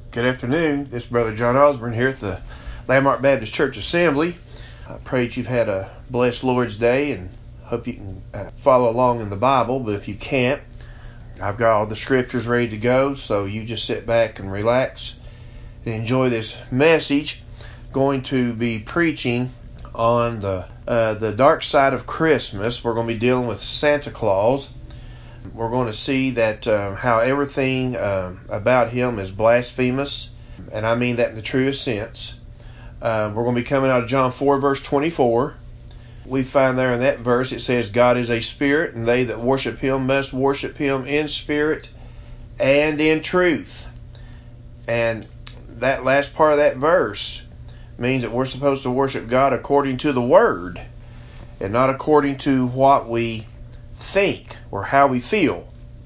Good afternoon. This is Brother John Osborne here at the Landmark Baptist Church Assembly. I pray that you've had a blessed Lord's Day and hope you can follow along in the Bible. But if you can't, I've got all the scriptures ready to go, so you just sit back and relax and enjoy this message. Going to be preaching on the dark side of Christmas. We're going to be dealing with Santa Claus. We're going to see that how everything about him is blasphemous, and I mean that in the truest sense. We're going to be coming out of John 4, verse 24. We find there in that verse it says, God is a spirit, and they that worship him must worship him in spirit and in truth. And that last part of that verse means that we're supposed to worship God according to the Word and not according to what we think or how we feel.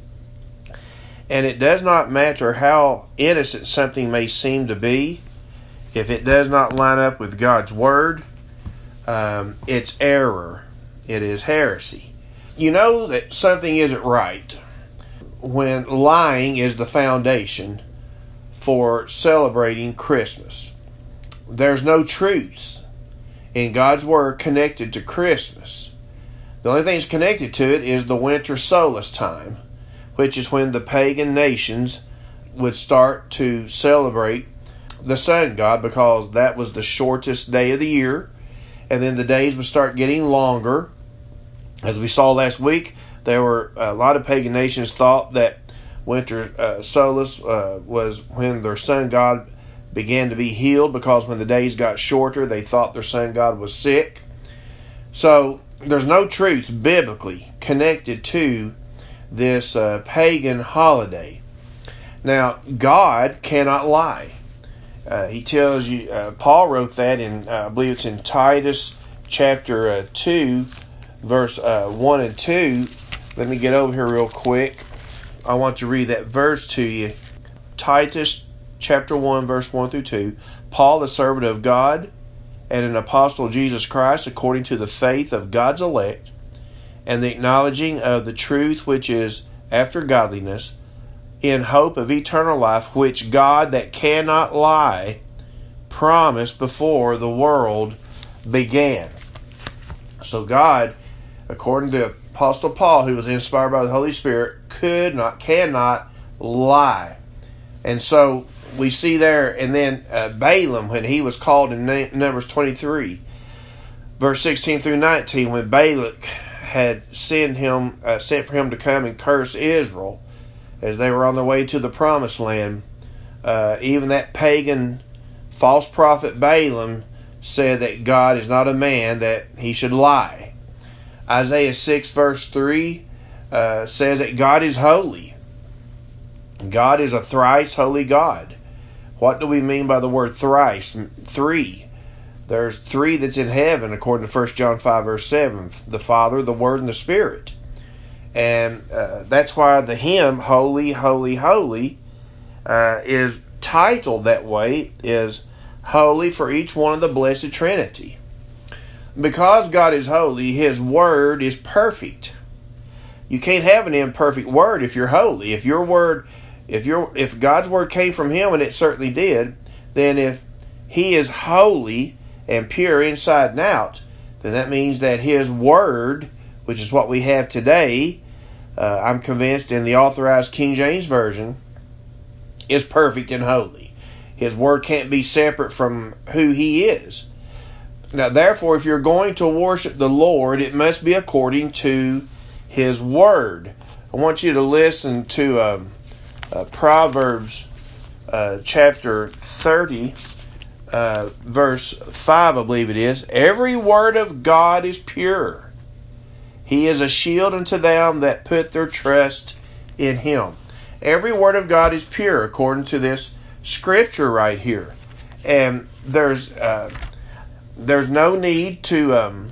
And it does not matter how innocent something may seem to be. If it does not line up with God's Word, it's error. It is heresy. You know that something isn't right when lying is the foundation for celebrating Christmas. There's no truths in God's Word connected to Christmas. The only thing that's connected to it is the winter solstice time, which is when the pagan nations would start to celebrate the sun god, because that was the shortest day of the year, and then the days would start getting longer. As we saw last week, there were a lot of pagan nations thought that winter solstice was when their sun god began to be healed, because when the days got shorter, they thought their sun god was sick. So there's no truth biblically connected to this pagan holiday. Now, God cannot lie. He tells you, Paul wrote that in, I believe it's in Titus chapter 2, verse 1 and 2. Let me get over here real quick. I want to read that verse to you. Titus chapter 1, verse 1 through 2. Paul, the servant of God and an apostle of Jesus Christ, according to the faith of God's elect, and the acknowledging of the truth which is after godliness, in hope of eternal life, which God that cannot lie promised before the world began. So God, according to Apostle Paul, who was inspired by the Holy Spirit, cannot lie. And so we see there, and then Balaam, when he was called in Numbers 23, verse 16 through 19, when Balak had sent for him to come and curse Israel as they were on their way to the promised land, even that pagan false prophet Balaam said that God is not a man that he should lie. Isaiah 6 verse 3 says that God is holy. God is a thrice holy God. What do we mean by the word thrice? Three. There's three that's in heaven, according to 1 John 5 verse 7. The Father, the Word, and the Spirit. And that's why the hymn, Holy, Holy, Holy, is titled that way, is holy for each one of the blessed Trinity. Because God is holy, His Word is perfect. You can't have an imperfect Word if you're holy. If God's Word came from Him, and it certainly did, then if He is holy and pure inside and out, then that means that His Word, which is what we have today, I'm convinced in the Authorized King James Version, is perfect and holy. His Word can't be separate from who He is. Now, therefore, if you're going to worship the Lord, it must be according to His Word. I want you to listen to Proverbs chapter 30, verse 5, I believe it is. Every word of God is pure. He is a shield unto them that put their trust in Him. Every word of God is pure, according to this scripture right here. And there's no need to,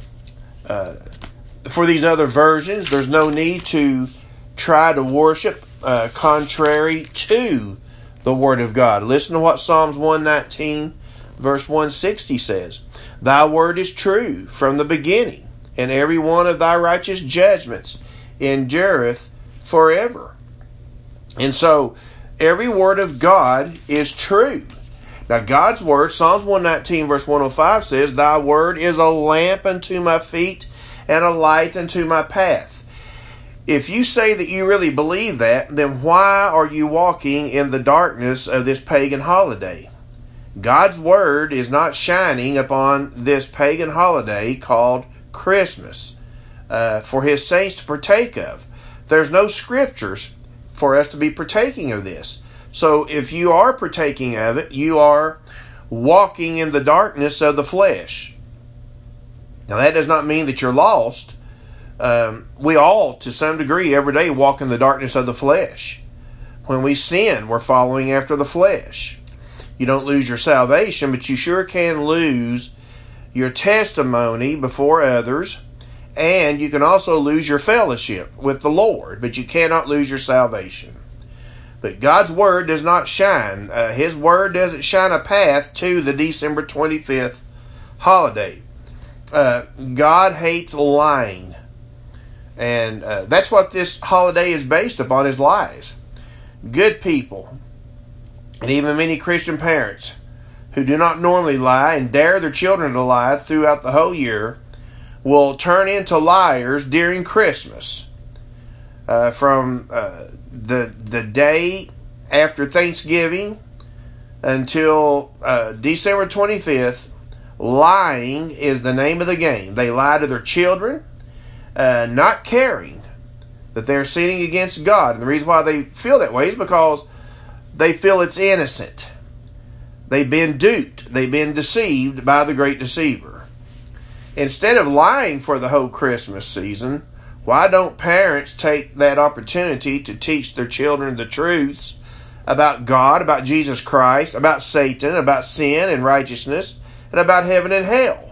for these other versions, there's no need to try to worship contrary to the Word of God. Listen to what Psalms 119 verse 160 says. Thy word is true from the beginning, and every one of thy righteous judgments endureth forever. And so every word of God is true. Now God's word, Psalms 119 verse 105 says, Thy word is a lamp unto my feet and a light unto my path. If you say that you really believe that, then why are you walking in the darkness of this pagan holiday? God's word is not shining upon this pagan holiday called Christmas for His saints to partake of. There's no scriptures for us to be partaking of this. So if you are partaking of it, you are walking in the darkness of the flesh. Now that does not mean that you're lost. We all, to some degree, every day walk in the darkness of the flesh. When we sin, we're following after the flesh. You don't lose your salvation, but you sure can lose your testimony before others, and you can also lose your fellowship with the Lord, but you cannot lose your salvation. But God's word does not shine. His word doesn't shine a path to the December 25th holiday. God hates lying. And that's what this holiday is based upon, is lies. Good people, and even many Christian parents who do not normally lie and dare their children to lie throughout the whole year, will turn into liars during Christmas. From the day after Thanksgiving until December 25th, lying is the name of the game. They lie to their children, not caring that they're sinning against God. And the reason why they feel that way is because they feel it's innocent. They've been duped. They've been deceived by the great deceiver. Instead of lying for the whole Christmas season, why don't parents take that opportunity to teach their children the truths about God, about Jesus Christ, about Satan, about sin and righteousness, and about heaven and hell?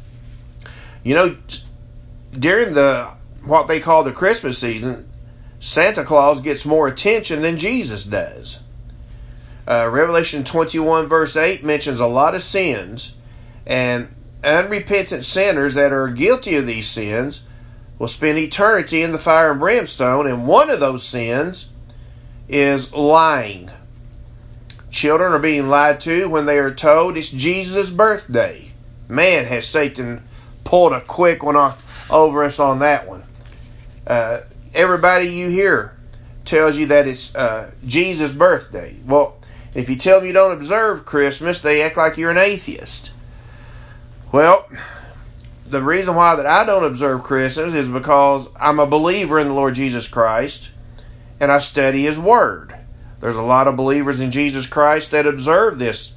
You know, during what they call the Christmas season, Santa Claus gets more attention than Jesus does. Revelation 21 verse 8 mentions a lot of sins, and unrepentant sinners that are guilty of these sins will spend eternity in the fire and brimstone, and one of those sins is lying. Children are being lied to when they are told it's Jesus' birthday. Man, has Satan pulled a quick one over us on that one. Everybody you hear tells you that it's Jesus' birthday. Well, if you tell them you don't observe Christmas, they act like you're an atheist. Well, the reason why that I don't observe Christmas is because I'm a believer in the Lord Jesus Christ, and I study His Word. There's a lot of believers in Jesus Christ that observe this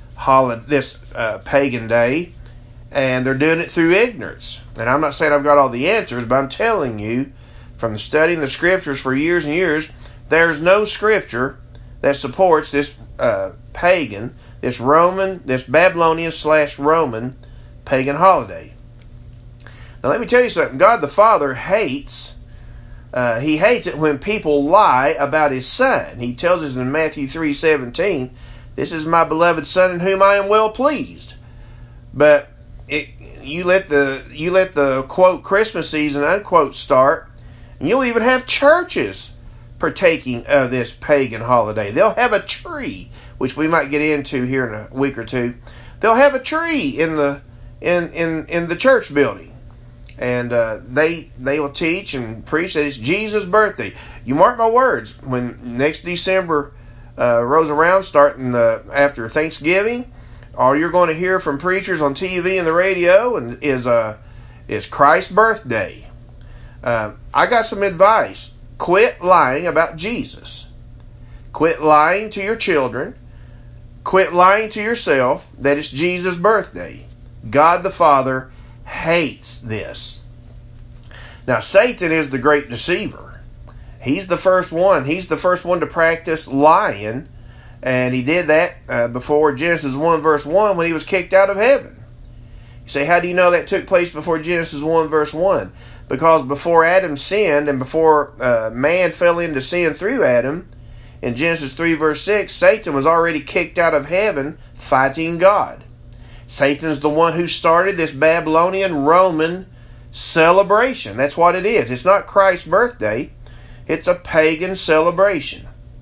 pagan day, and they're doing it through ignorance. And I'm not saying I've got all the answers, but I'm telling you, from studying the Scriptures for years and years, there's no Scripture that supports this pagan, this Babylonian/Roman pagan holiday. Now let me tell you something. God the Father hates, He hates it when people lie about His Son. He tells us in Matthew 3:17, "This is my beloved Son in whom I am well pleased." But you let the quote Christmas season unquote start, and you'll even have churches partaking of this pagan holiday. They'll have a tree, which we might get into here in a week or two. They'll have a tree in the church building, and they will teach and preach that it's Jesus' birthday. You mark my words, when next December rolls around, starting after Thanksgiving, all you're going to hear from preachers on TV and the radio is Christ's birthday. I got some advice. Quit lying about Jesus. Quit lying to your children. Quit lying to yourself that it's Jesus' birthday. God the Father hates this. Now, Satan is the great deceiver. He's the first one. He's the first one to practice lying, and he did that before Genesis 1 verse 1 when he was kicked out of heaven. You say, how do you know that took place before Genesis 1 verse 1? Because before Adam sinned and before man fell into sin through Adam, in Genesis 3 verse 6, Satan was already kicked out of heaven fighting God. Satan's the one who started this Babylonian Roman celebration. That's what it is. It's not Christ's birthday. It's a pagan celebration.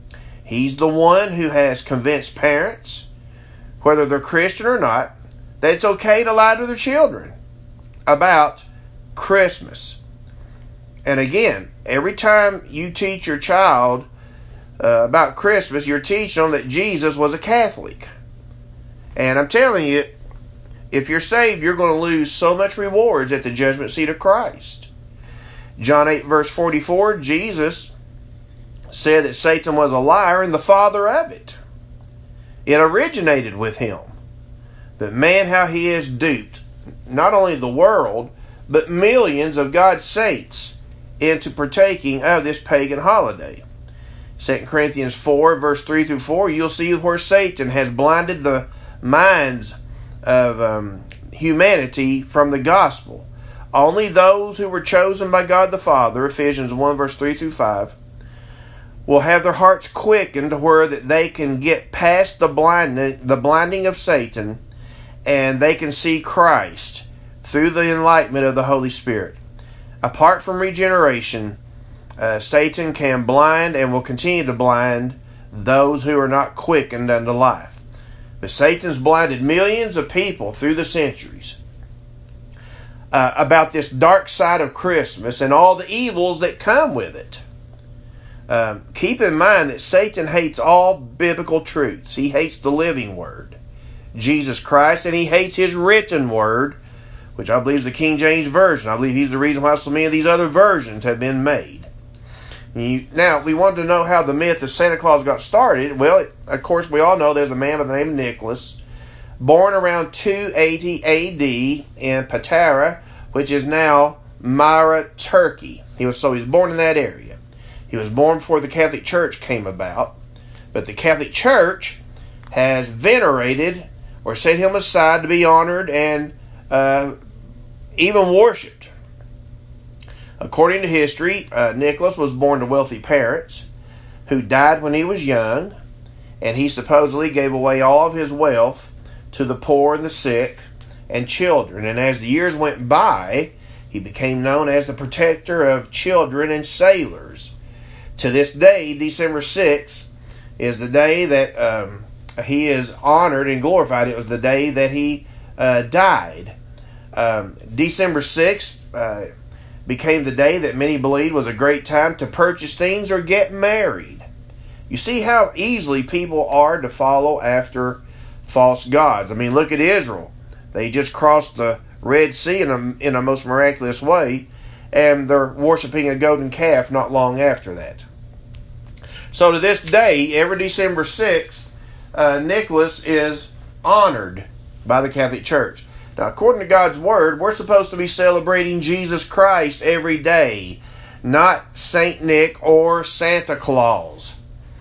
He's the one who has convinced parents, whether they're Christian or not, that it's okay to lie to their children about Christmas. And again, every time you teach your child about Christmas, you're teaching them that Jesus was a Catholic. And I'm telling you, if you're saved, you're going to lose so much rewards at the judgment seat of Christ. John 8 verse 44, Jesus said that Satan was a liar and the father of it. It originated with him. But man, how he has duped not only the world, but millions of God's saints into partaking of this pagan holiday. 2 Corinthians 4 verse 3 through 4, you'll see where Satan has blinded the minds of humanity from the gospel. Only those who were chosen by God the Father, Ephesians 1 verse 3 through 5, will have their hearts quickened to where that they can get past the blinding of Satan, and they can see Christ through the enlightenment of the Holy Spirit. Apart from regeneration, Satan can blind and will continue to blind those who are not quickened unto life. But Satan's blinded millions of people through the centuries about this dark side of Christmas and all the evils that come with it. Keep in mind that Satan hates all biblical truths. He hates the living Word, Jesus Christ, and he hates His written Word, which I believe is the King James Version. I believe he's the reason why so many of these other versions have been made. Now, we want to know how the myth of Santa Claus got started. Well, of course, we all know there's a man by the name of Nicholas, born around 280 A.D. in Patara, which is now Myra, Turkey. He was born in that area. He was born before the Catholic Church came about, but the Catholic Church has venerated or set him aside to be honored and even worshipped. According to history, Nicholas was born to wealthy parents who died when he was young, and he supposedly gave away all of his wealth to the poor and the sick and children. And as the years went by, he became known as the protector of children and sailors. To this day, December 6th is the day that he is honored and glorified. It was the day that he died. December 6th became the day that many believed was a great time to purchase things or get married. You see how easily people are to follow after false gods. I mean, look at Israel. They just crossed the Red Sea in a most miraculous way, and they're worshiping a golden calf not long after that. So to this day, every December 6th, Nicholas is honored by the Catholic Church. Now, according to God's Word, we're supposed to be celebrating Jesus Christ every day, not Saint Nick or Santa Claus.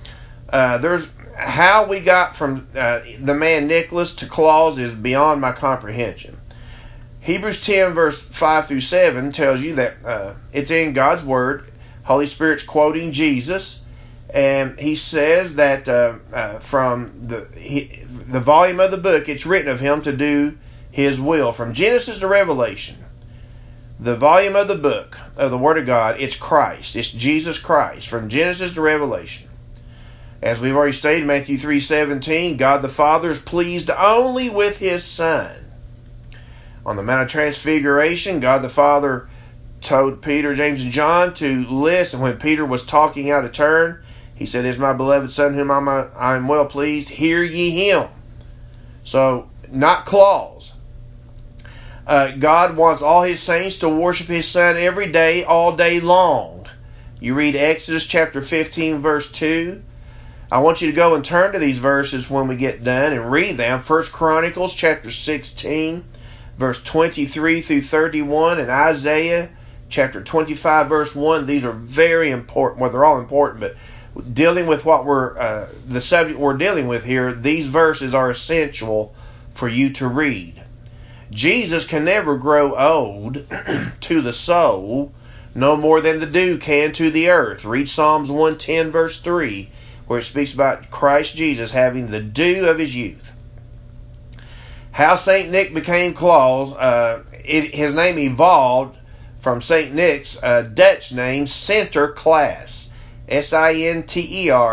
How we got from the man Nicholas to Claus is beyond my comprehension. Hebrews 10 verse 5 through 7 tells you that it's in God's Word. Holy Spirit's quoting Jesus, and he says that from the volume of the book, it's written of him to do His will. From Genesis to Revelation, the volume of the book of the Word of God, it's Christ. It's Jesus Christ. From Genesis to Revelation. As we've already stated, Matthew 3:17, God the Father is pleased only with His Son. On the Mount of Transfiguration, God the Father told Peter, James, and John to listen. When Peter was talking out of turn, He said, "Is my beloved Son whom I am well pleased, hear ye Him." So, not Claus. God wants all His saints to worship His Son every day, all day long. You read Exodus chapter 15, verse 2. I want you to go and turn to these verses when we get done and read them. 1 Chronicles chapter 16, verse 23 through 31, and Isaiah chapter 25, verse 1. These are very important. Well, they're all important, but dealing with what the subject we're dealing with here, these verses are essential for you to read. Jesus can never grow old to the soul, no more than the dew can to the earth. Read Psalms 110 verse 3, where it speaks about Christ Jesus having the dew of His youth. How St. Nick became Claus, his name evolved from St. Nick's Dutch name, Sinterklaas. Sinterklaas.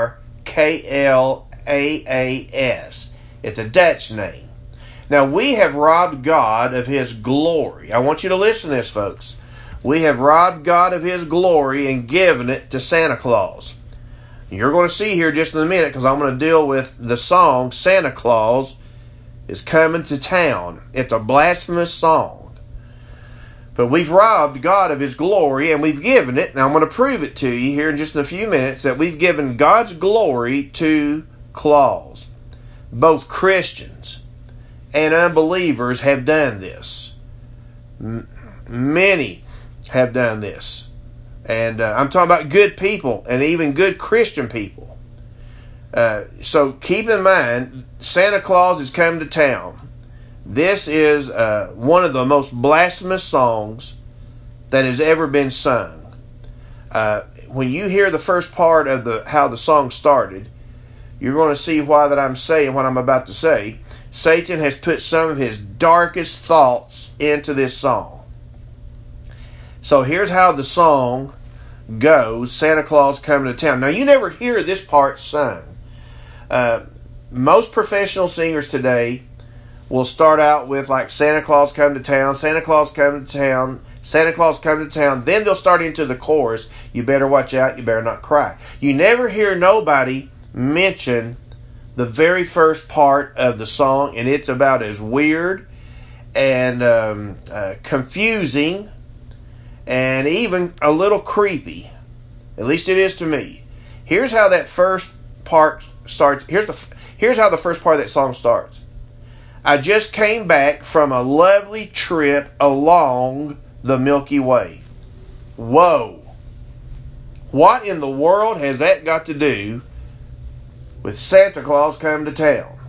Klaas. It's a Dutch name. Now, we have robbed God of His glory. I want you to listen to this, folks. We have robbed God of His glory and given it to Santa Claus. You're going to see here just in a minute, because I'm going to deal with the song Santa Claus is Coming to Town. It's a blasphemous song. But we've robbed God of His glory, and we've given it. Now, I'm going to prove it to you here in just a few minutes, that we've given God's glory to Claus. Both Christians and unbelievers have done this. Many have done this. And I'm talking about good people and even good Christian people. So keep in mind, Santa Claus is coming to town. This is one of the most blasphemous songs that has ever been sung. When you hear the first part of how the song started, you're going to see why that I'm saying what I'm about to say. Satan has put some of his darkest thoughts into this song. So here's how the song goes, Santa Claus Coming to Town. Now, you never hear this part sung. Most professional singers today will start out with like Santa Claus Coming to Town, Santa Claus Coming to Town, Santa Claus Coming to Town. Then they'll start into the chorus, you better watch out, you better not cry. You never hear nobody mention the very first part of the song, and it's about as weird and confusing and even a little creepy. At least it is to me. Here's how that first part starts. Here's how the first part of that song starts. I just came back from a lovely trip along the Milky Way. Whoa. What in the world has that got to do with Santa Claus Coming to Town?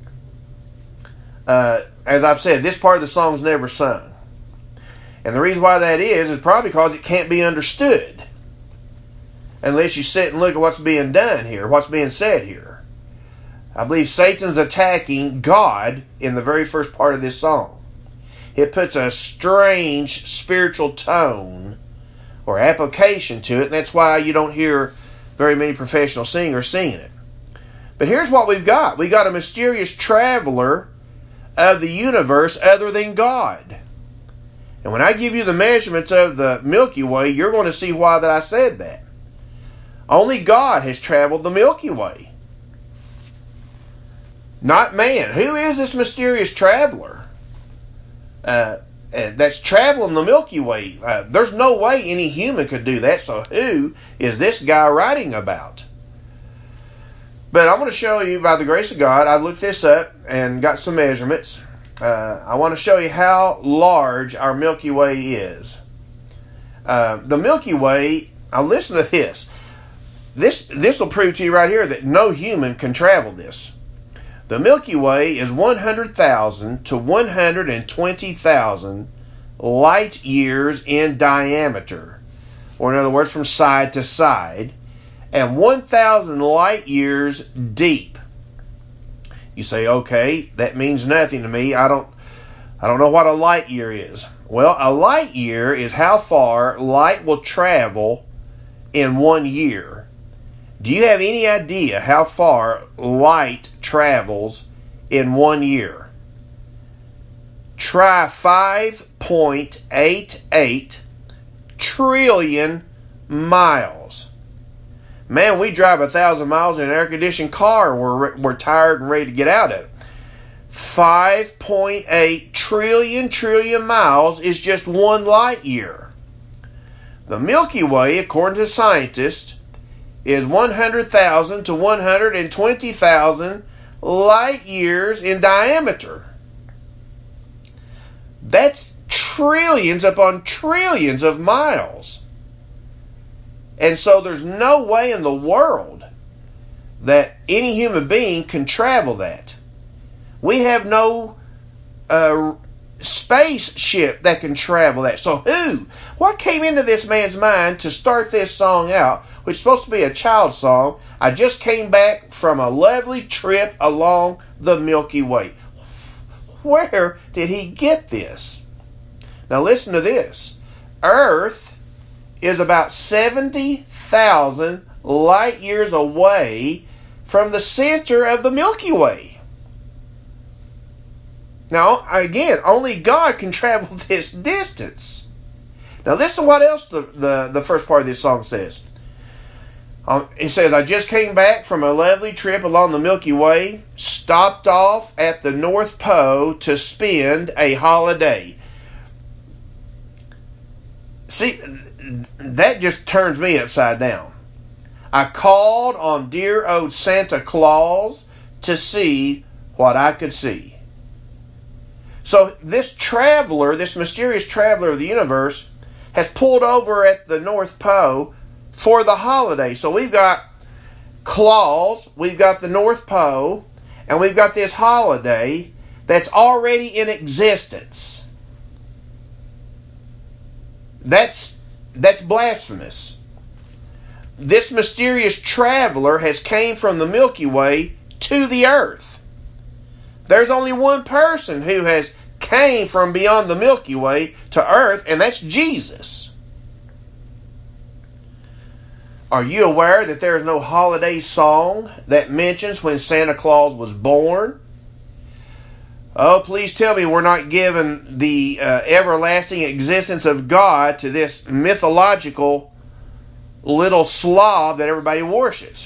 As I've said, this part of the song's never sung. And the reason why that is probably because it can't be understood unless you sit and look at what's being done here, what's being said here. I believe Satan's attacking God in the very first part of this song. It puts a strange spiritual tone or application to it, and that's why you don't hear very many professional singers singing it. But here's what we've got. We got a mysterious traveler of the universe other than God. And when I give you the measurements of the Milky Way, you're going to see why that I said that. Only God has traveled the Milky Way. Not man. Who is this mysterious traveler that's traveling the Milky Way? There's no way any human could do that. So who is this guy writing about? But I'm going to show you, by the grace of God, I looked this up and got some measurements. I want to show you how large our Milky Way is. The Milky Way, now listen to this. This will prove to you right here that no human can travel this. The Milky Way is 100,000 to 120,000 light years in diameter, or in other words, from side to side, and 1,000 light years deep. You say, okay, that means nothing to me. I don't know what a light year is. Well, a light year is how far light will travel in 1 year. Do you have any idea how far light travels in 1 year? Try 5.88 trillion miles. Man, we drive 1,000 miles in an air-conditioned car. We're tired and ready to get out of it. 5.8 trillion miles is just 1 light year. The Milky Way, according to scientists, is 100,000 to 120,000 light years in diameter. That's trillions upon trillions of miles. And so there's no way in the world that any human being can travel that. We have no spaceship that can travel that. So what came into this man's mind to start this song out, which is supposed to be a child song? I just came back from a lovely trip along the Milky Way. Where did he get this? Now listen to this. Earth is about 70,000 light years away from the center of the Milky Way. Now, again, only God can travel this distance. Now, listen to what else the first part of this song says. It says, I just came back from a lovely trip along the Milky Way, stopped off at the North Pole to spend a holiday. See, that just turns me upside down. I called on dear old Santa Claus to see what I could see. So this traveler, this mysterious traveler of the universe, has pulled over at the North Pole for the holiday. So we've got Claus, we've got the North Pole, and we've got this holiday that's already in existence. That's blasphemous. This mysterious traveler has came from the Milky Way to the earth. There's only one person who has came from beyond the Milky Way to earth, and that's Jesus. Are you aware that there is no holiday song that mentions when Santa Claus was born? Oh, please tell me we're not giving the everlasting existence of God to this mythological little slob that everybody worships.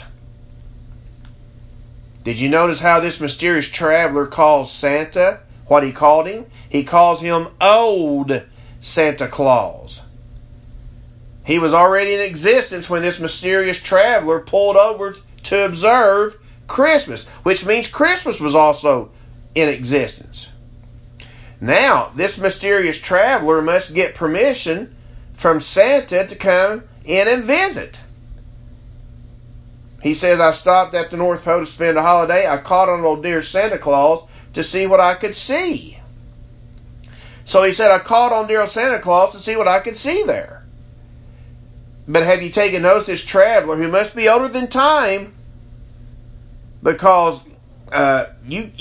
Did you notice how this mysterious traveler calls Santa what he called him? He calls him Old Santa Claus. He was already in existence when this mysterious traveler pulled over to observe Christmas, which means Christmas was also in existence. Now, this mysterious traveler must get permission from Santa to come in and visit. He says, I stopped at the North Pole to spend a holiday. I called on old dear Santa Claus to see what I could see. So he said, I called on dear old Santa Claus to see what I could see there. But have you taken notice this traveler, who must be older than time, because I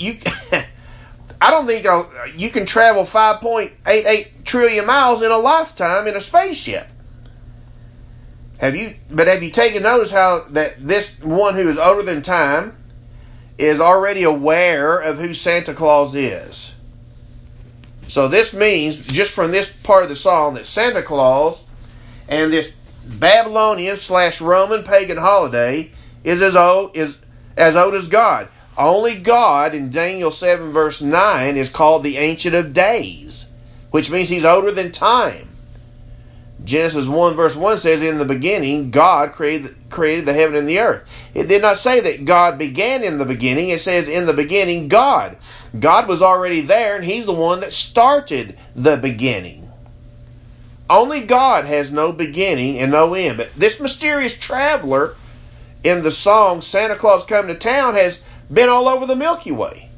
don't think you can travel 5.88 trillion miles in a lifetime in a spaceship. Have you taken notice how that this one who is older than time is already aware of who Santa Claus is? So this means, just from this part of the song, that Santa Claus and this Babylonian/Roman pagan holiday is as old as God. Only God in Daniel 7 verse 9 is called the Ancient of Days, which means he's older than time. Genesis 1 verse 1 says, in the beginning God created the heaven and the earth. It did not say that God began in the beginning. It says in the beginning God. God was already there, and he's the one that started the beginning. Only God has no beginning and no end. But this mysterious traveler in the song Santa Claus Coming to Town has been all over the Milky Way.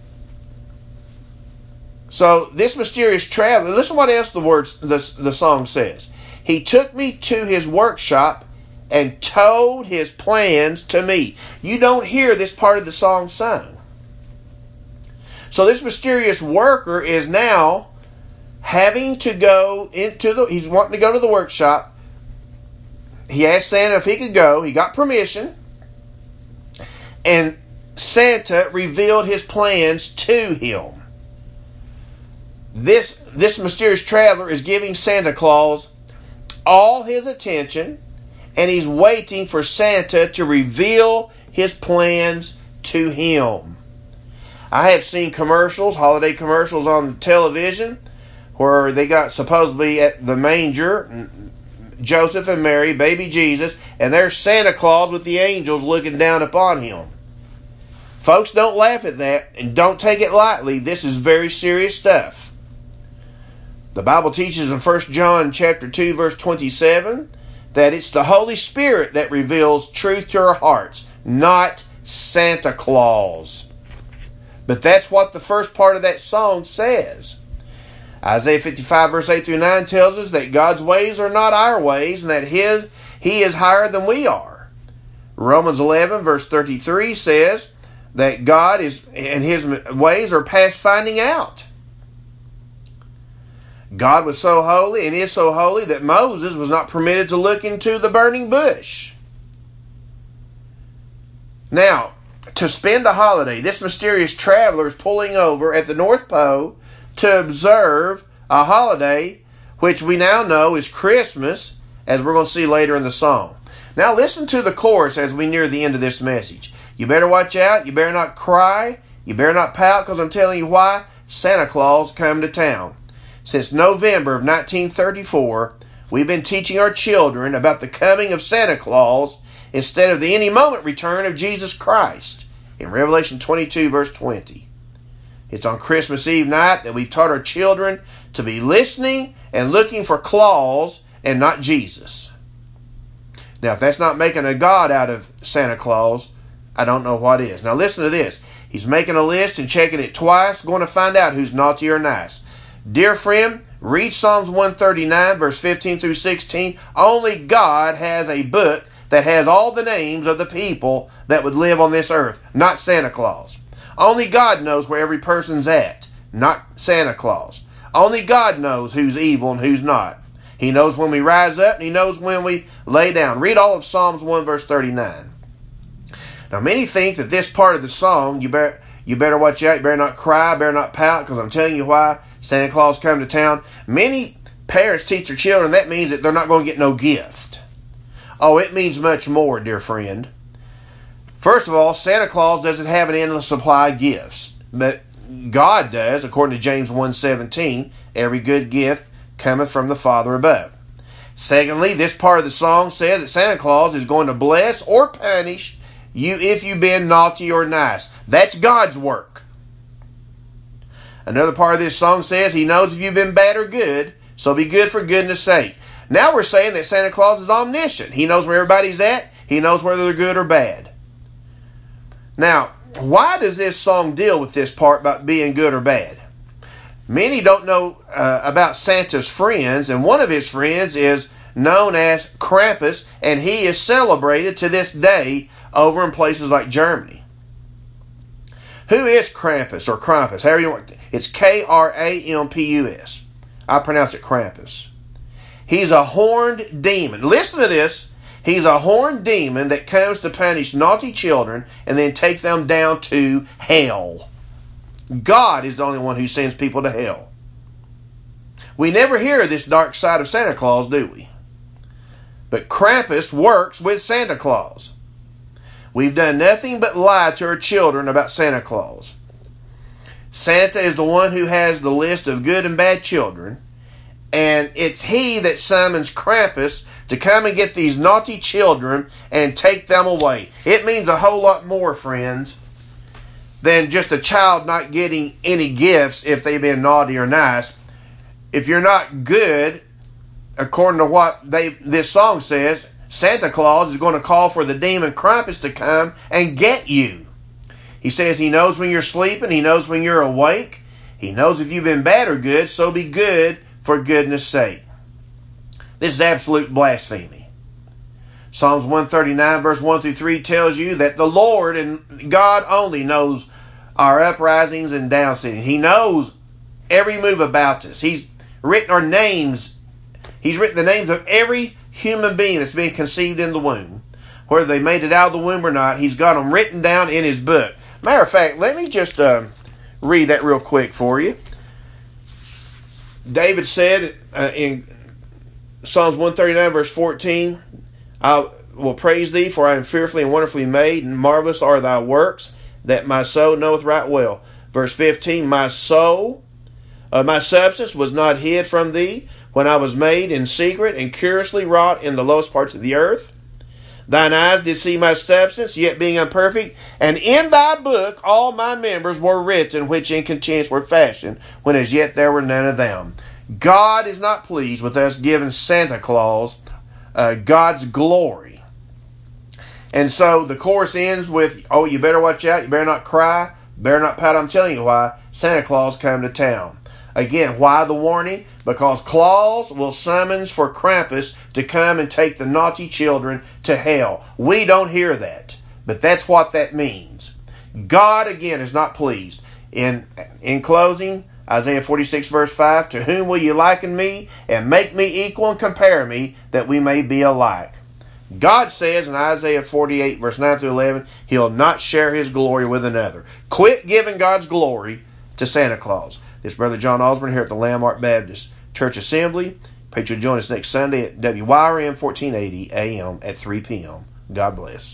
So this mysterious traveler, listen what else the song says. He took me to his workshop and told his plans to me. You don't hear this part of the song sung. So this mysterious worker is now having to go he's wanting to go to the workshop. He asked Santa if he could go. He got permission. And Santa revealed his plans to him. This mysterious traveler is giving Santa Claus all his attention, and he's waiting for Santa to reveal his plans to him. I have seen commercials, holiday commercials on television, where they got supposedly at the manger, Joseph and Mary, baby Jesus, and there's Santa Claus with the angels looking down upon him. Folks, don't laugh at that, and don't take it lightly. This is very serious stuff. The Bible teaches in 1 John chapter 2, verse 27, that it's the Holy Spirit that reveals truth to our hearts, not Santa Claus. But that's what the first part of that song says. Isaiah 55 verse 8 through 9 tells us that God's ways are not our ways, and that He is higher than we are. Romans 11 verse 33 says that God and His ways are past finding out. God was so holy and is so holy that Moses was not permitted to look into the burning bush. Now, to spend a holiday. This mysterious traveler is pulling over at the North Pole to observe a holiday which we now know is Christmas, as we're going to see later in the song. Now listen to the chorus as we near the end of this message. You better watch out. You better not cry. You better not pout, because I'm telling you why. Santa Claus come to town. Since November of 1934, we've been teaching our children about the coming of Santa Claus instead of the any moment return of Jesus Christ in Revelation 22 verse 20. It's on Christmas Eve night that we've taught our children to be listening and looking for Claus and not Jesus. Now, if that's not making a God out of Santa Claus, I don't know what is. Now listen to this. He's making a list and checking it twice, going to find out who's naughty or nice. Dear friend, read Psalms 139, verse 15 through 16. Only God has a book that has all the names of the people that would live on this earth, not Santa Claus. Only God knows where every person's at, not Santa Claus. Only God knows who's evil and who's not. He knows when we rise up and He knows when we lay down. Read all of Psalms 1 verse 39. Now many think that this part of the song, you better watch out, you better not cry, better not pout, because I'm telling you why, Santa Claus come to town. Many parents teach their children that means that they're not going to get no gift. Oh, it means much more, dear friend. First of all, Santa Claus doesn't have an endless supply of gifts, but God does, according to James 1:17. Every good gift cometh from the Father above. Secondly, this part of the song says that Santa Claus is going to bless or punish you if you've been naughty or nice. That's God's work. Another part of this song says He knows if you've been bad or good, so be good for goodness sake. Now we're saying that Santa Claus is omniscient. He knows where everybody's at. He knows whether they're good or bad. Now, why does this song deal with this part about being good or bad? Many don't know about Santa's friends, and one of his friends is known as Krampus, and he is celebrated to this day over in places like Germany. Who is Krampus or Krampus? However you want. It's Krampus. I pronounce it Krampus. He's a horned demon. Listen to this. He's a horned demon that comes to punish naughty children and then take them down to hell. God is the only one who sends people to hell. We never hear this dark side of Santa Claus, do we? But Krampus works with Santa Claus. We've done nothing but lie to our children about Santa Claus. Santa is the one who has the list of good and bad children, and it's he that summons Krampus to come and get these naughty children and take them away. It means a whole lot more, friends, than just a child not getting any gifts if they've been naughty or nice. If you're not good, according to what this song says, Santa Claus is going to call for the demon Krampus to come and get you. He says He knows when you're sleeping. He knows when you're awake. He knows if you've been bad or good, so be good for goodness sake. This is absolute blasphemy. Psalms 139 verse 1 through 3 tells you that the Lord and God only knows our uprisings and downsitting. He knows every move about us. He's written our names. He's written the names of every human being that's been conceived in the womb. Whether they made it out of the womb or not, He's got them written down in His book. Matter of fact, let me just read that real quick for you. David said in Psalms 139 verse 14, I will praise Thee, for I am fearfully and wonderfully made, and marvelous are Thy works, that my soul knoweth right well. Verse 15, my soul, my substance was not hid from Thee, when I was made in secret and curiously wrought in the lowest parts of the earth. Thine eyes did see my substance, yet being imperfect, and in Thy book all my members were written, which in continuance were fashioned, when as yet there were none of them. God is not pleased with us giving Santa Claus God's glory. And so the chorus ends with, oh, you better watch out, you better not cry, better not pout. I'm telling you why. Santa Claus come to town. Again, why the warning? Because Claus will summons for Krampus to come and take the naughty children to hell. We don't hear that, but that's what that means. God, again, is not pleased. In closing, Isaiah 46 verse 5, to whom will you liken me, and make me equal and compare me, that we may be alike? God says in Isaiah 48, verse 9 through 11, He'll not share His glory with another. Quit giving God's glory to Santa Claus. This is Brother John Osborne here at the Landmark Baptist Church Assembly. Pray you'll join us next Sunday at WYRM 1480 AM at 3 p.m. God bless.